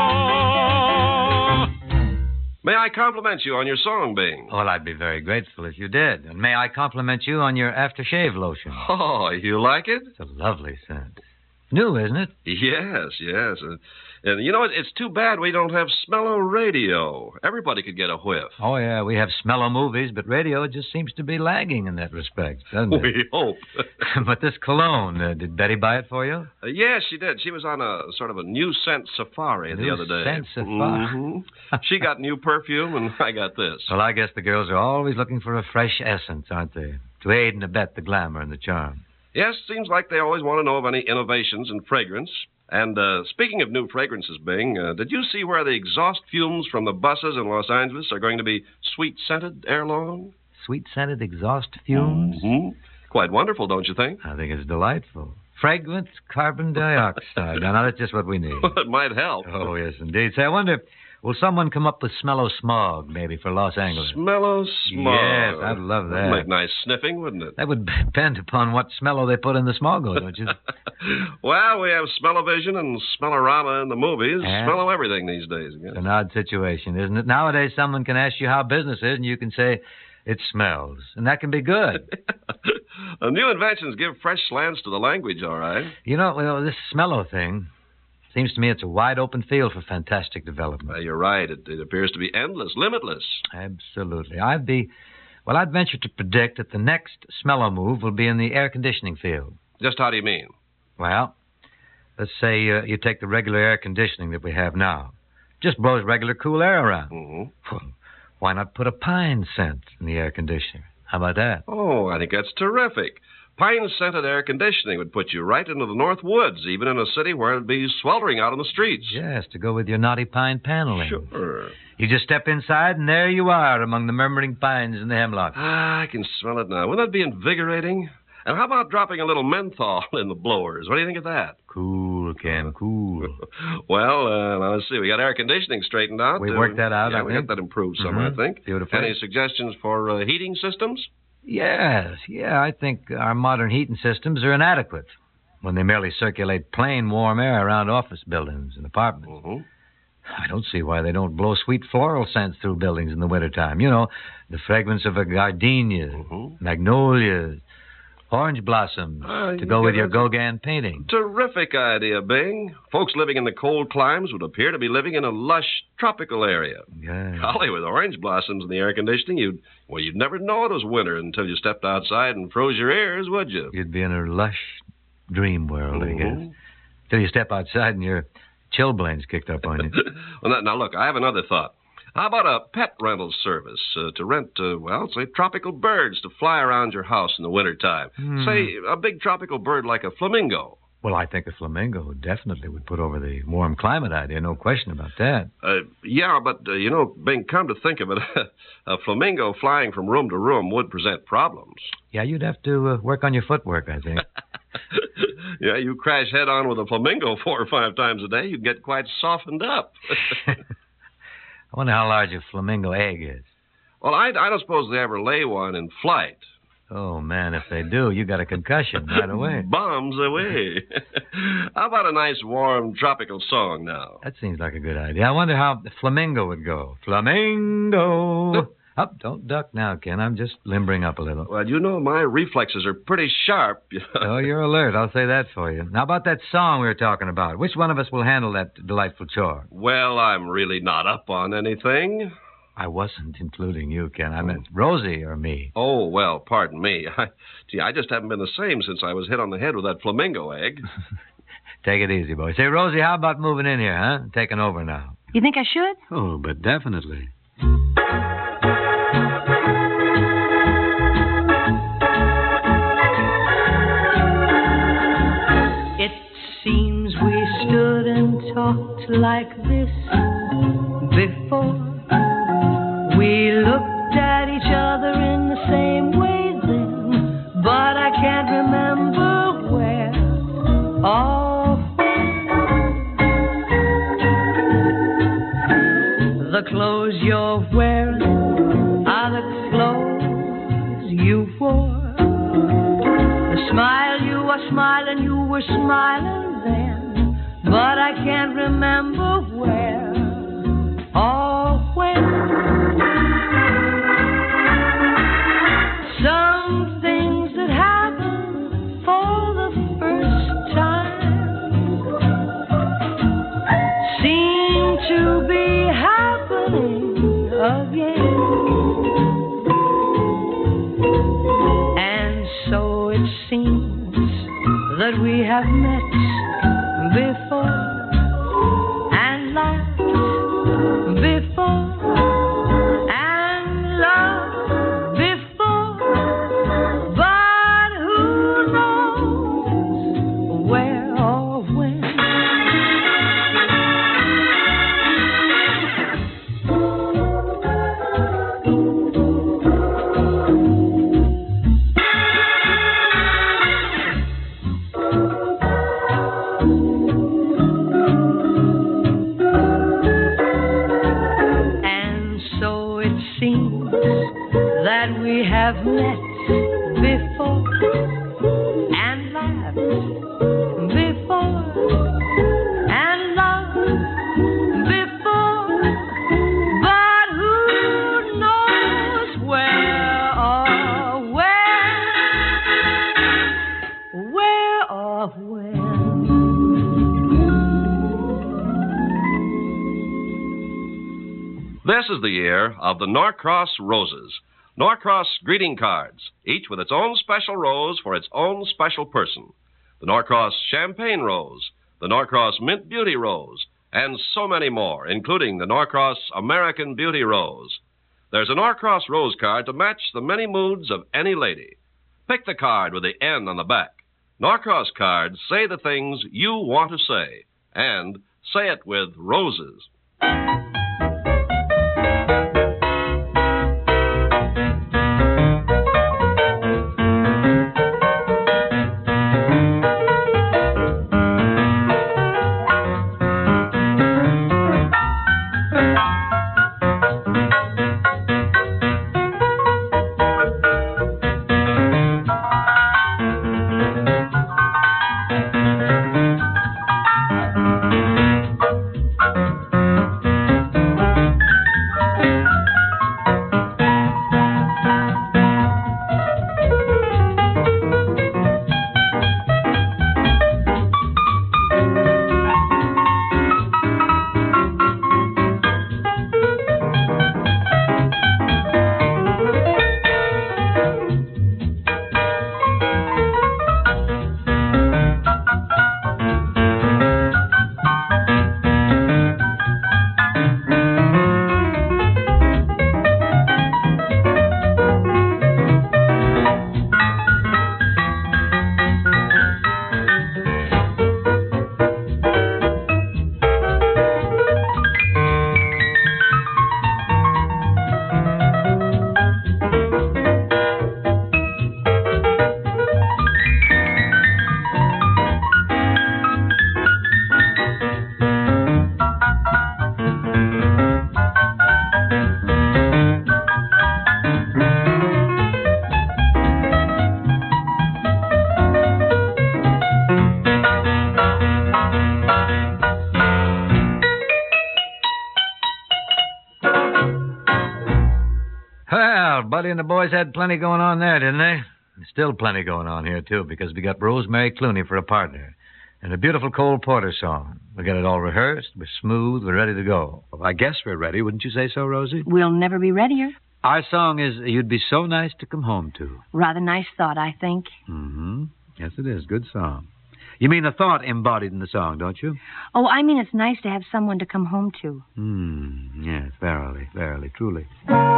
May I compliment you on your song, Bing? Well, I'd be very grateful if you did. And may I compliment you on your aftershave lotion? Oh, you like it? It's a lovely scent. New, isn't it? Yes, yes. Uh, and you know, it, it's too bad we don't have Smello Radio. Everybody could get a whiff. Oh, yeah, we have Smello movies, but radio just seems to be lagging in that respect, doesn't it? We hope. But this cologne, uh, did Betty buy it for you? Uh, yes, she did. She was on a sort of a new scent safari new the other day. Scent safari? Mm-hmm. She got new perfume, and I got this. Well, I guess the girls are always looking for a fresh essence, aren't they? To aid and abet the glamour and the charm. Yes, seems like they always want to know of any innovations in fragrance. And uh, speaking of new fragrances, Bing, uh, did you see where the exhaust fumes from the buses in Los Angeles are going to be sweet-scented ere long? Sweet-scented exhaust fumes? Mm-hmm. Quite wonderful, don't you think? I think it's delightful. Fragrant carbon dioxide. Now, that's just what we need. Well, it might help. Oh, yes, indeed. Say, I wonder, will someone come up with Smello Smog, maybe, for Los Angeles? Smello Smog. Yes, I'd love that. That'd make nice sniffing, wouldn't it? That would depend upon what Smello they put in the Smogo, don't you? Well, we have Smell-O-Vision and Smellorama in the movies. And Smello everything these days, I guess. It's an odd situation, isn't it? Nowadays, someone can ask you how business is, and you can say, it smells. And that can be good. uh, new inventions give fresh slants to the language, all right. You know, well, this Smello thing, seems to me it's a wide open field for fantastic development. Uh, you're right. It, it appears to be endless, limitless. Absolutely. I'd be, well, I'd venture to predict that the next Smello move will be in the air conditioning field. Just how do you mean? Well, let's say uh, you take the regular air conditioning that we have now. Just blows regular cool air around. Mm-hmm. Well, why not put a pine scent in the air conditioner? How about that? Oh, I think that's terrific. Pine-scented air conditioning would put you right into the North Woods, even in a city where it'd be sweltering out on the streets. Yes, to go with your knotty pine paneling. Sure. You just step inside, and there you are among the murmuring pines and the hemlocks. Ah, I can smell it now. Wouldn't that be invigorating? And how about dropping a little menthol in the blowers? What do you think of that? Cool, Ken, cool. Well, uh, now let's see. We got air conditioning straightened out. We uh, worked that out, yeah, I we think. got that improved some, Mm-hmm. I think. Beautiful. Any suggestions for uh, heating systems? Yes, yeah, I think our modern heating systems are inadequate when they merely circulate plain warm air around office buildings and apartments. Mm-hmm. I don't see why they don't blow sweet floral scents through buildings in the wintertime. You know, the fragrance of a gardenia, mm-hmm. magnolias, orange blossoms uh, to you go with your a Gauguin painting. Terrific idea, Bing. Folks living in the cold climes would appear to be living in a lush tropical area. Yeah. Golly, with orange blossoms and the air conditioning, you'd well, you'd never know it was winter until you stepped outside and froze your ears, would you? You'd be in a lush dream world, mm-hmm. I guess. Till you step outside and your chilblains kicked up on you. Well, now, now, look, I have another thought. How about a pet rental service uh, to rent, uh, well, say, tropical birds to fly around your house in the wintertime? Hmm. Say, a big tropical bird like a flamingo. Well, I think a flamingo definitely would put over the warm climate idea, no question about that. Uh, yeah, but, uh, you know, Bing, come to think of it, a flamingo flying from room to room would present problems. Yeah, you'd have to uh, work on your footwork, I think. Yeah, you crash head-on with a flamingo four or five times a day, you'd get quite softened up. I wonder how large a flamingo egg is. Well, I, I don't suppose they ever lay one in flight. Oh, man, if they do, you got a concussion right away. Bombs away. How about a nice, warm, tropical song now? That seems like a good idea. I wonder how the flamingo would go. Flamingo! Up, don't duck now, Ken. I'm just limbering up a little. Well, you know, my reflexes are pretty sharp. Oh, you're alert. I'll say that for you. Now, about that song we were talking about. Which one of us will handle that delightful chore? Well, I'm really not up on anything. I wasn't including you, Ken. I meant Rosie or me. Oh, well, pardon me. I, gee, I just haven't been the same since I was hit on the head with that flamingo egg. Take it easy, boy. Say, Rosie, how about moving in here, huh? Taking over now. You think I should? Oh, but definitely. It seems we stood and talked like this before. We looked at each other in the same way then, but I can't remember where or when. The clothes you're wearing are the clothes you wore. The smile you were smiling, you were smiling then, but I can't remember where or when. Some things that happen for the first time seem to be happening again. And so it seems that we have met before and laughed before and loved before, but who knows where or when. That we have met before and laughed before and loved before, but who knows where or when, where or when. This is the year of the Norcross Roses. Norcross greeting cards, each with its own special rose for its own special person. The Norcross Champagne Rose, the Norcross Mint Beauty Rose, and so many more, including the Norcross American Beauty Rose. There's a Norcross Rose card to match the many moods of any lady. Pick the card with the N on the back. Norcross cards say the things you want to say, and say it with roses. Well, Buddy and the boys had plenty going on there, didn't they? Still plenty going on here, too, because we got Rosemary Clooney for a partner. And a beautiful Cole Porter song. We got it all rehearsed. We're smooth. We're ready to go. Well, I guess we're ready. Wouldn't you say so, Rosie? We'll never be readier. Our song is You'd Be So Nice to Come Home To. Rather nice thought, I think. Mm-hmm. Yes, it is. Good song. You mean the thought embodied in the song, don't you? Oh, I mean it's nice to have someone to come home to. Hmm. Yes, verily, verily, truly.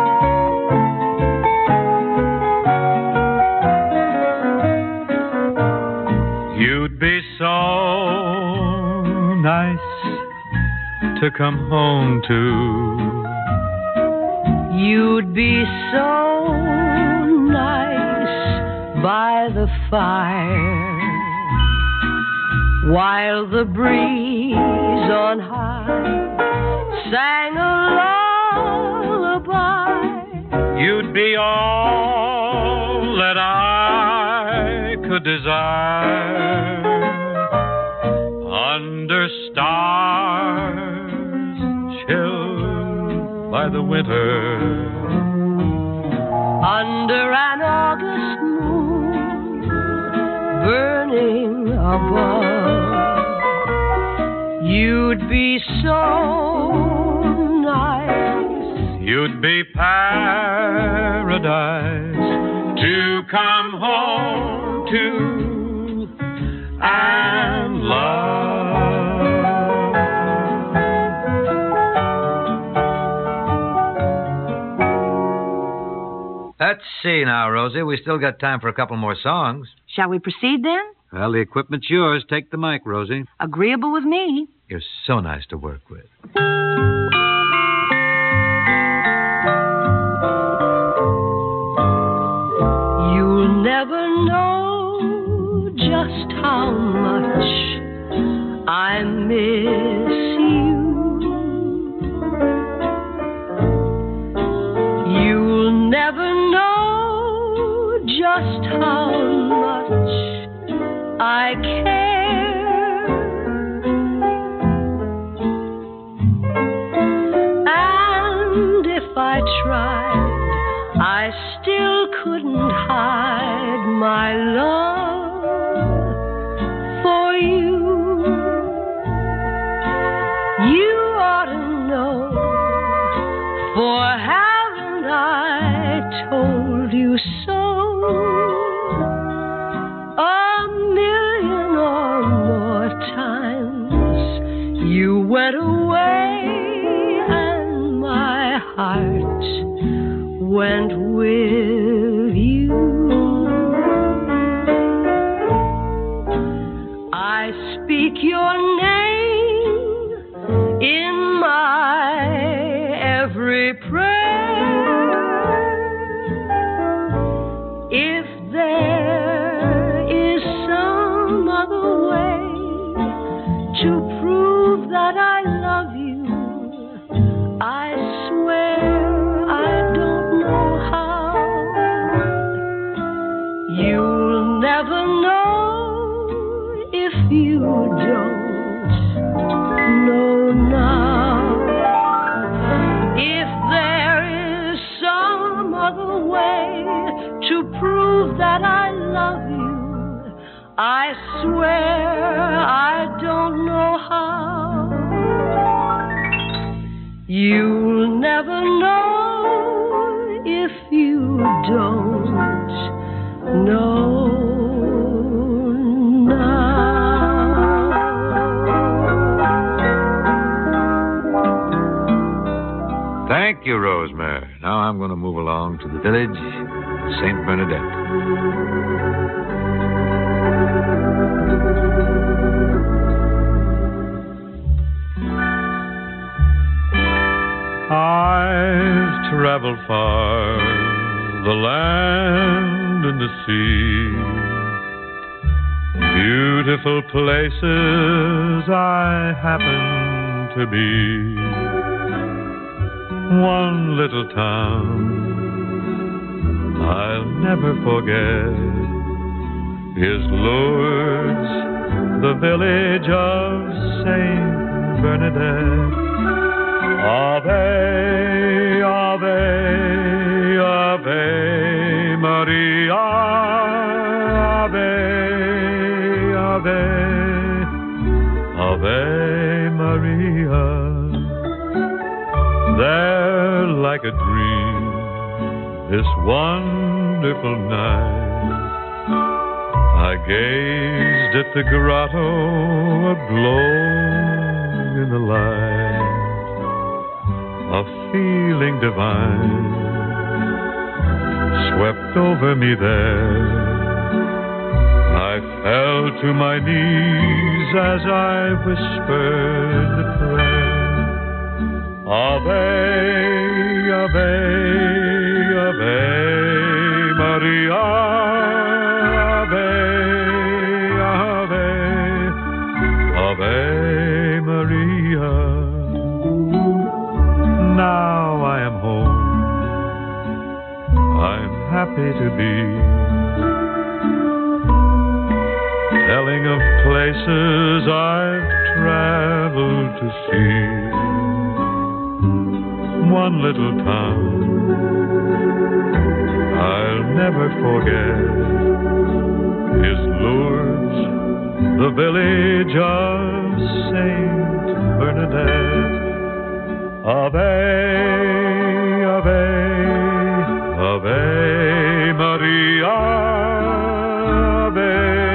You'd be so nice to come home to. You'd be so nice by the fire while the breeze on high sang a lullaby. You'd be all that I could desire under stars chilled by the winter, under an August moon burning above. You'd be so nice. You'd be paradise to come home to and love. Let's see now, Rosie. We still got time for a couple more songs. Shall we proceed then? Well, the equipment's yours. Take the mic, Rosie. Agreeable with me. You're so nice to work with. You'll never know just how much I miss you. You'll never know just how much I care. And if I tried, I still couldn't hide my love for you. You ought to know, for haven't I told you so? A million or more times you went away and my heart went with you. I speak your name in my every prayer. If there is some other way to prove that I love you, I swear I don't know how. You'll never know if you don't know now. If there is some other way to prove that I love you, I swear I don't know how. You'll never know if you don't know now. Thank you, Rosemary. Now I'm going to move along to the village of Saint Bernadette. I've traveled far, the land and the sea. Beautiful places I happen to be. One little town I'll never forget is Lourdes, the village of Saint Bernadette. Ave, Ave, a dream this wonderful night. I gazed at the grotto aglow in the light. A feeling divine swept over me there. I fell to my knees as I whispered the prayer. Ave, Ave, Ave Maria, Ave, Ave, Ave Maria. Now I am home. I'm happy to be telling of places I've traveled to see. One little town I'll never forget is Lourdes, the village of Saint Bernadette. Ave, Ave, Ave Maria, Ave,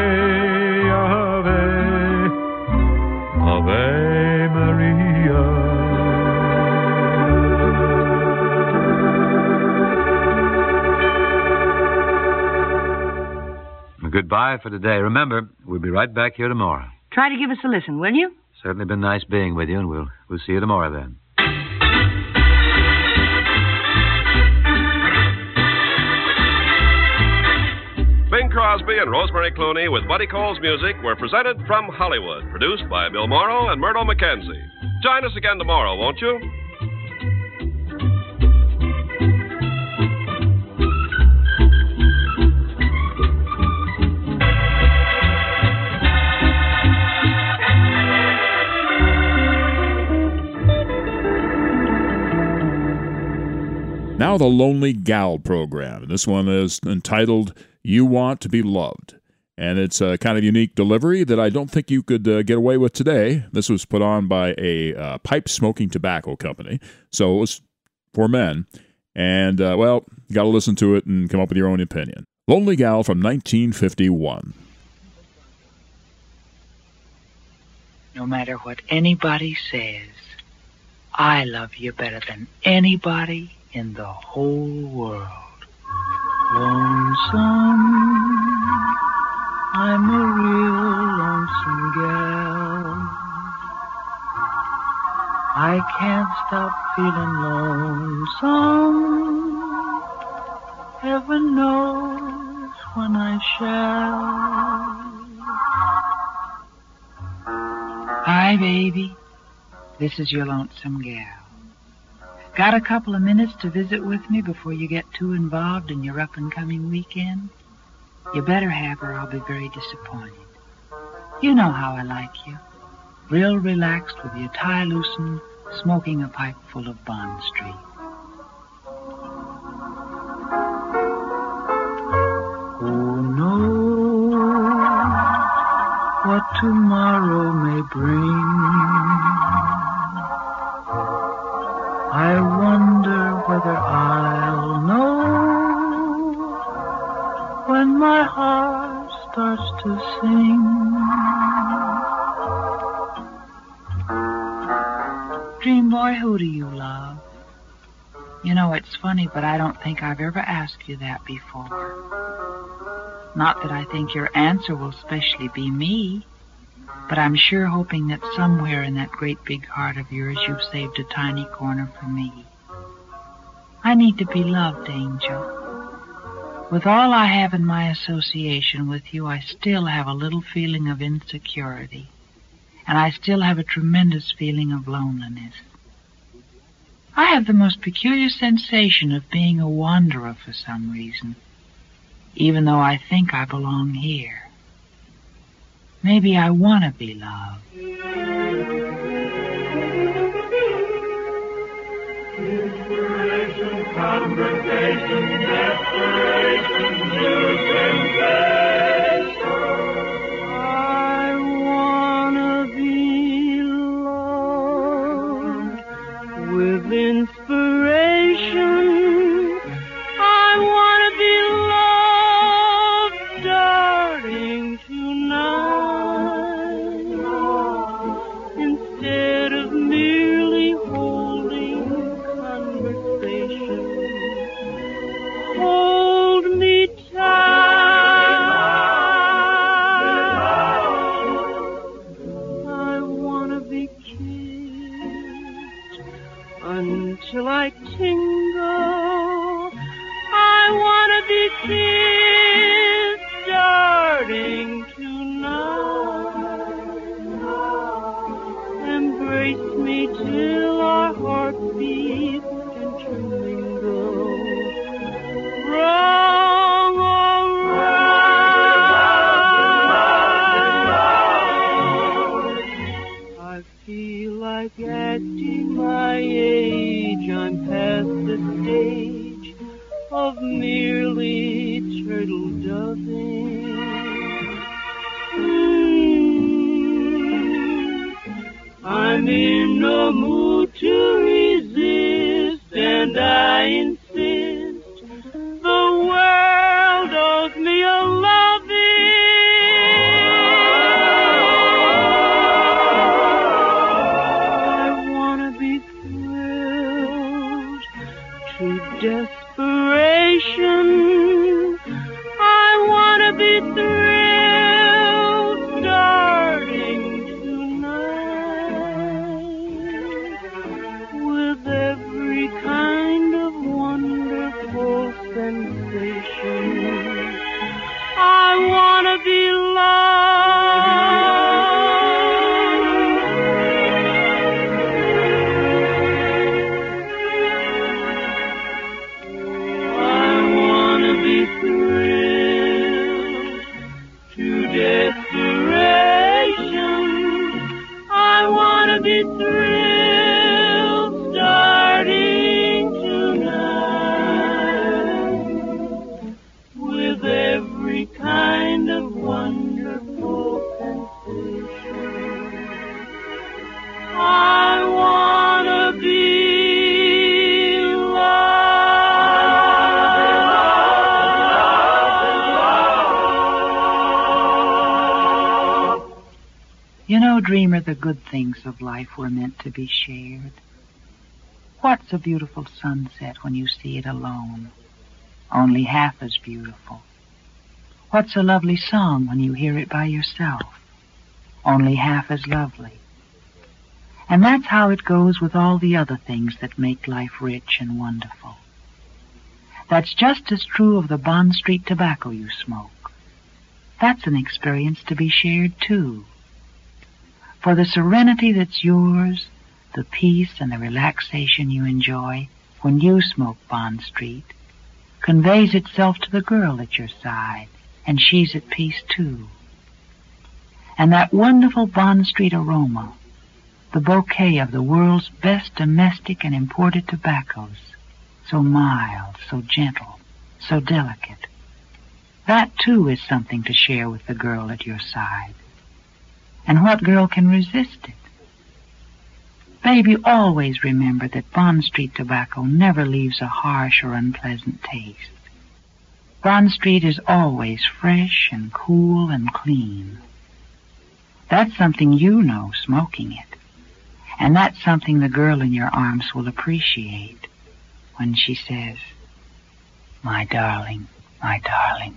Ave, Ave Maria. Goodbye for today. Remember, we'll be right back here tomorrow. Try to give us a listen, will you? Certainly been nice being with you, and we'll we'll see you tomorrow then. Bing Crosby and Rosemary Clooney with Buddy Cole's music were presented from Hollywood, produced by Bill Morrow and Myrtle McKenzie. Join us again tomorrow, won't you? Now the Lonely Gal program. This one is entitled You Want to Be Loved. And it's a kind of unique delivery that I don't think you could uh, get away with today. This was put on by a uh, pipe-smoking tobacco company. So it was for men. And, uh, well, you got to listen to it and come up with your own opinion. Lonely Gal from nineteen fifty-one. No matter what anybody says, I love you better than anybody in the whole world. Lonesome, I'm a real lonesome gal. I can't stop feeling lonesome. Heaven knows when I shall. Hi, baby. This is your lonesome gal. Got a couple of minutes to visit with me before you get too involved in your up-and-coming weekend? You better have, or I'll be very disappointed. You know how I like you. Real relaxed with your tie loosened, smoking a pipe full of Bond Street. Who knows what tomorrow may bring? I wonder whether I'll know when my heart starts to sing. Dream boy, who do you love? You know, it's funny, but I don't think I've ever asked you that before. Not that I think your answer will specially be me, but I'm sure hoping that somewhere in that great big heart of yours you've saved a tiny corner for me. I need to be loved, Angel. With all I have in my association with you, I still have a little feeling of insecurity, and I still have a tremendous feeling of loneliness. I have the most peculiar sensation of being a wanderer for some reason, even though I think I belong here. Maybe I want to be loved. Inspiration, conversation, desperation, new sensation. I want to be loved with inspiration. of merely turtle doving. Mm, I'm in no mood to resist, and I insist the world owes me a loving. I wanna be thrilled to desperation. I wanna be thrilled starting tonight with every kind of wonderful sensation. I wanna be thrilled starting tonight with every kind of wonderful sensation. I wanna be You know, dreamer, the good things of life were meant to be shared. What's a beautiful sunset when you see it alone? Only half as beautiful. What's a lovely song when you hear it by yourself? Only half as lovely. And that's how it goes with all the other things that make life rich and wonderful. That's just as true of the Bond Street tobacco you smoke. That's an experience to be shared, too. For the serenity that's yours, the peace and the relaxation you enjoy when you smoke Bond Street, conveys itself to the girl at your side, and she's at peace too. And that wonderful Bond Street aroma, the bouquet of the world's best domestic and imported tobaccos, so mild, so gentle, so delicate, that too is something to share with the girl at your side. And what girl can resist it? Baby, always remember that Bond Street tobacco never leaves a harsh or unpleasant taste. Bond Street is always fresh and cool and clean. That's something you know, smoking it. And that's something the girl in your arms will appreciate when she says, "My darling, my darling."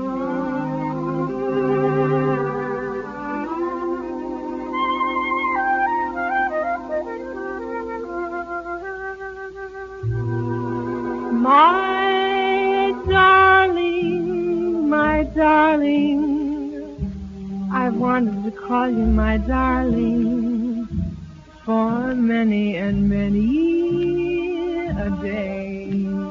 My darling, my darling, I've wanted to call you my darling for many and many a day.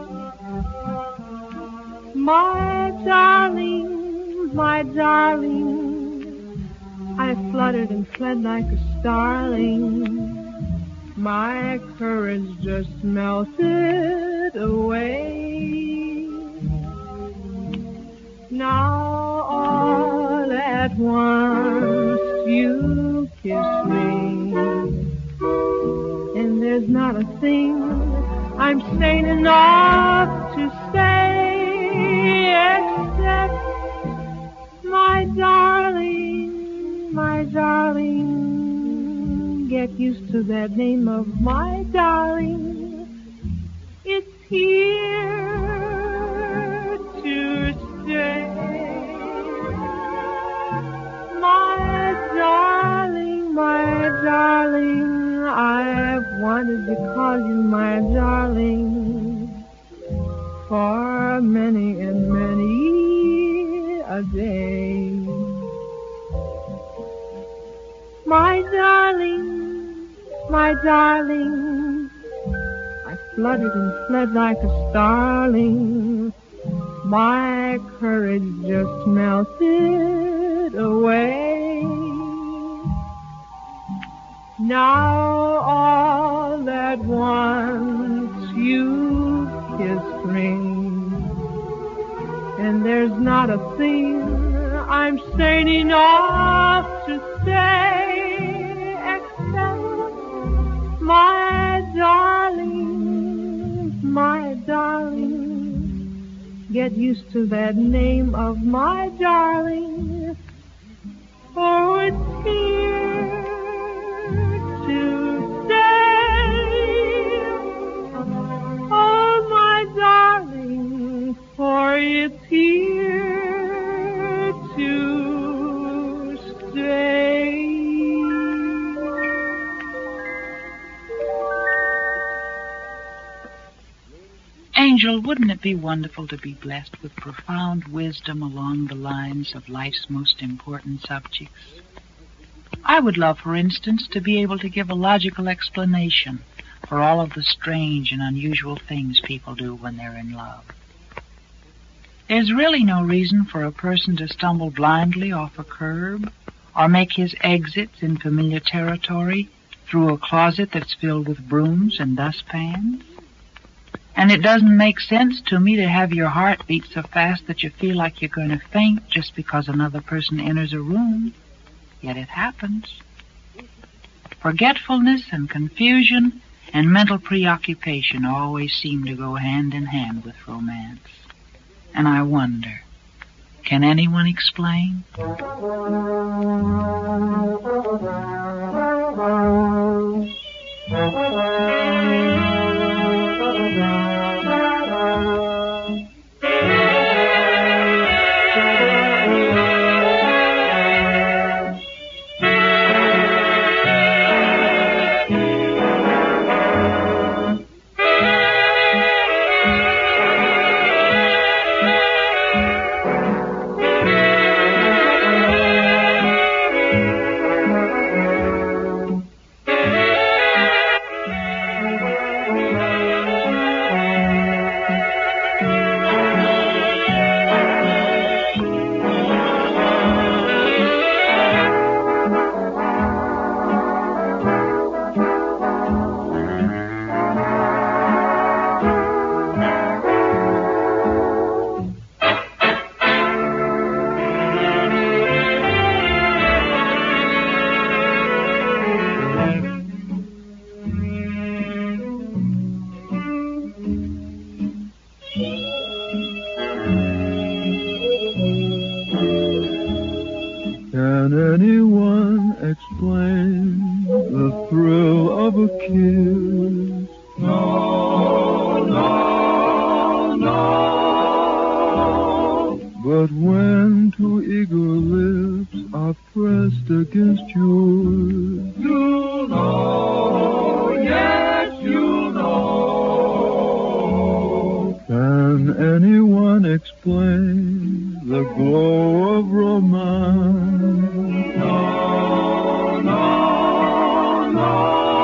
My darling, my darling, I fluttered and fled like a starling. My courage just melted away. Now all at once you kiss me, and there's not a thing I'm sane enough to say except, my darling, my darling, get used to that name of my darling. It's here to stay. My darling, my darling, I've wanted to call you my darling for many and many a day. My darling, my darling, I fluttered and fled like a starling. My courage just melted away. Now all at once you kiss me, not a thing I'm sane enough to say, except my darling, my darling. Get used to that name of my darling, for it's here to stay. Oh, my darling, for it's here to stay. Angel, wouldn't it be wonderful to be blessed with profound wisdom along the lines of life's most important subjects? I would love, for instance, to be able to give a logical explanation for all of the strange and unusual things people do when they're in love. There's really no reason for a person to stumble blindly off a curb or make his exits in familiar territory through a closet that's filled with brooms and dustpans. And it doesn't make sense to me to have your heart beat so fast that you feel like you're going to faint just because another person enters a room. Yet it happens. Forgetfulness and confusion and mental preoccupation always seem to go hand in hand with romance. And I wonder, can anyone explain? Can anyone explain the thrill of a kiss? No, no, no. But when two eager lips are pressed against yours, you know, yes, you know. Can anyone explain the glow of romance? No, no, no.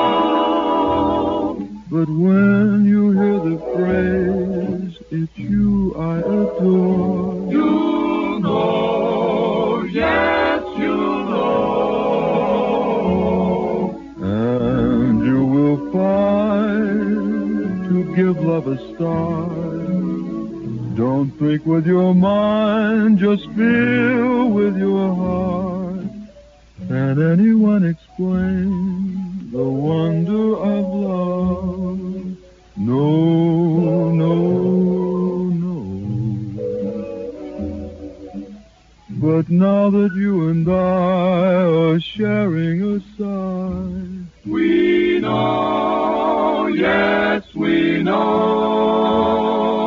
But when you hear the phrase, it's you I adore, you know, yes, you know. And you will find to give love a start. Don't think with your mind, just feel with your heart. Can anyone explain the wonder of love? No, no, no. But now that you and I are sharing a sigh, we know, yes, we know.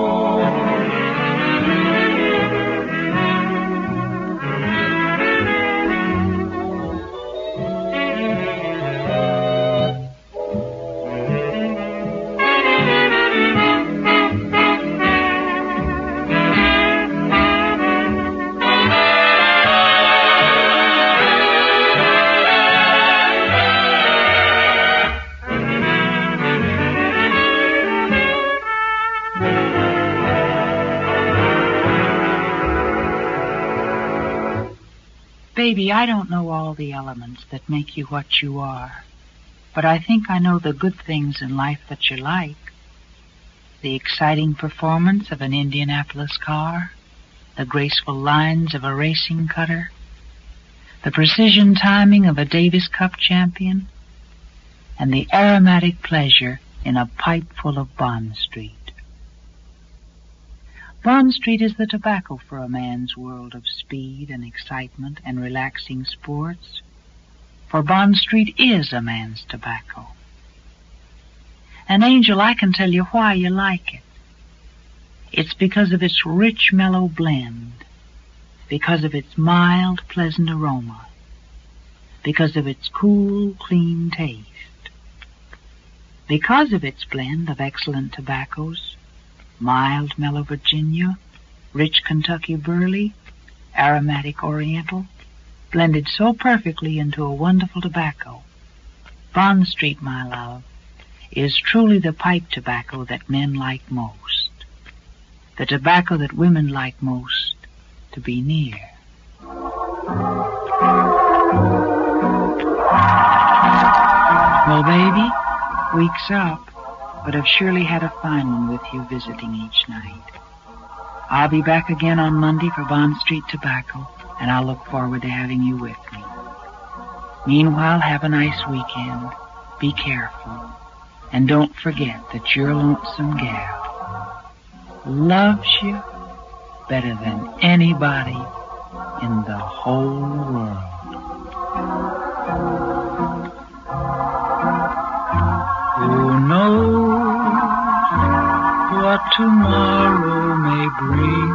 Baby, I don't know all the elements that make you what you are, but I think I know the good things in life that you like. The exciting performance of an Indianapolis car, the graceful lines of a racing cutter, the precision timing of a Davis Cup champion, and the aromatic pleasure in a pipe full of Bond Street. Bond Street is the tobacco for a man's world of speed and excitement and relaxing sports, for Bond Street is a man's tobacco. And, Angel, I can tell you why you like it. It's because of its rich, mellow blend, because of its mild, pleasant aroma, because of its cool, clean taste, because of its blend of excellent tobaccos, mild, mellow Virginia, rich Kentucky burley, aromatic Oriental, blended so perfectly into a wonderful tobacco. Bond Street, my love, is truly the pipe tobacco that men like most, the tobacco that women like most to be near. Well, baby, week's up, but I've surely had a fine one with you visiting each night. I'll be back again on Monday for Bond Street Tobacco, and I'll look forward to having you with me. Meanwhile, have a nice weekend. Be careful. And don't forget that your lonesome gal loves you better than anybody in the whole world. Who knows what tomorrow may bring?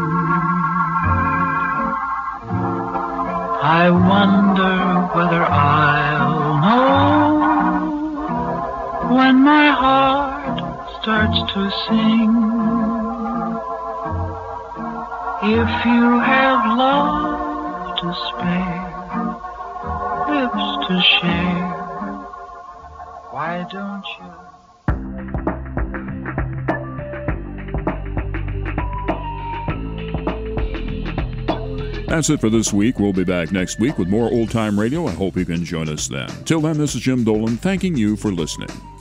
I wonder whether I'll know when my heart starts to sing. If you have love to spare, lips to share, why don't you? That's it for this week. We'll be back next week with more old-time radio. I hope you can join us then. Till then, this is Jim Dolan thanking you for listening.